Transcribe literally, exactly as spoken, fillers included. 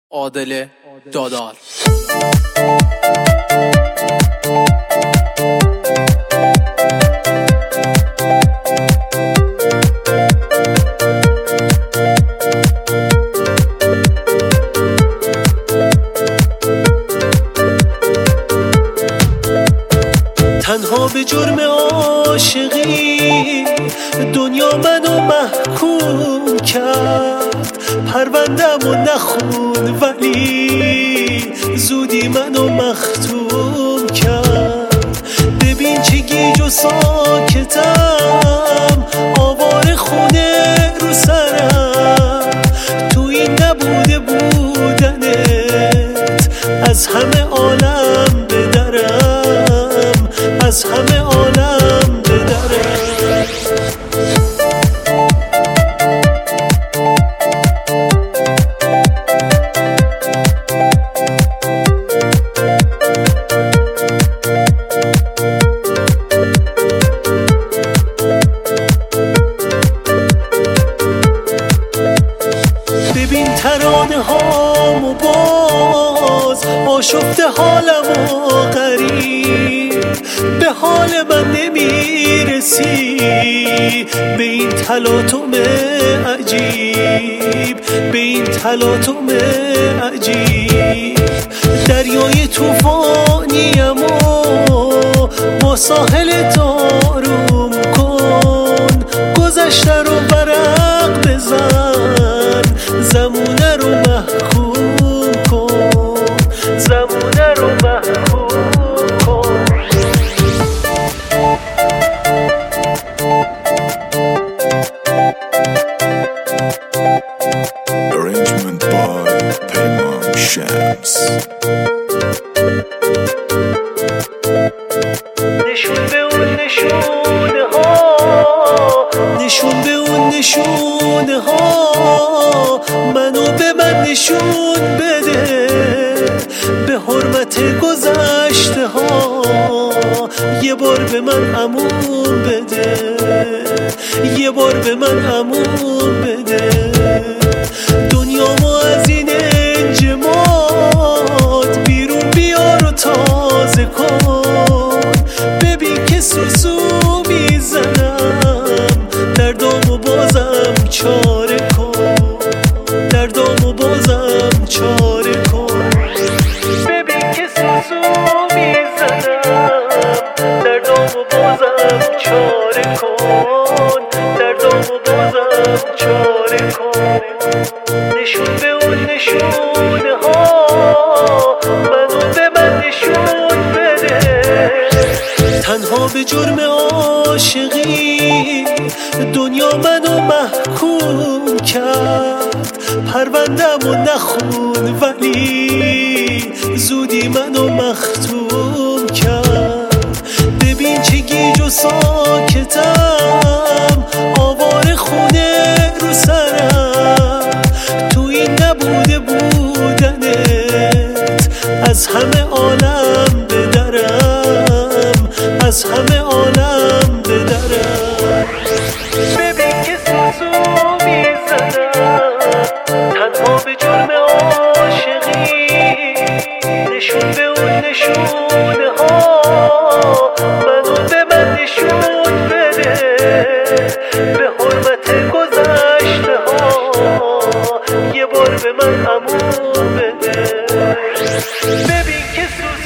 عادل دادار. تنها به جرم عاشقی دنیا منو محکوم کرد، پرونده‌مو نخون ولی زودی منو مختوم کرد. ببین چه گیج و ساکتم، آواره خونه رو سرم، تو این نبوده بودنت از همه عالم بدرم، از همه عالم بدرم. ببین ترانه هامو باز آشفته حالمو غریب، به حال من نمیرسی، به این تلاطم عجیب، به این تلاطم عجیب. دریای توفانیم و با ساحل تاروم کن، گذشته رو ورق بزن، زمونه رو محکوم کن، زمونه رو محکوم کن. Arrangement by Payman Shams. نشون به اون نشونه ها، نشون به اون نشونه ها، منو به من نشون بده، به حرمت گذشته ها یه بار به من امون بده، یه بار به من امون بده. دنیامو از این انجماد بیرون بیار و تازه کن، ببین که سوسو میزنم، دردامو بازم چاره کن، دردامو بازم چاره کن. ببین که سوسو میزنم، دردامو بازم چاره کن، دردامو بازم چاره کن. نشون به اون نشونه ها، منو به من نشون بده. تنها به جرم عاشقی دنیا منو محکوم کرد، پرونده‌مو نخون ولی زودی منو مختوم کرد. ببین چه گیج و ساکتم، آواره خونه رو سرم، تو این نبوده بودنت از همه عالم بدرم، از همه عالم بدرم. ببین که سوسو میزنم، تنها به جرم عاشقی، نشون به اون نشونه ها، منو به من نشون بده، به حرمت گذشته ها یه بار به من امون بده. ببین که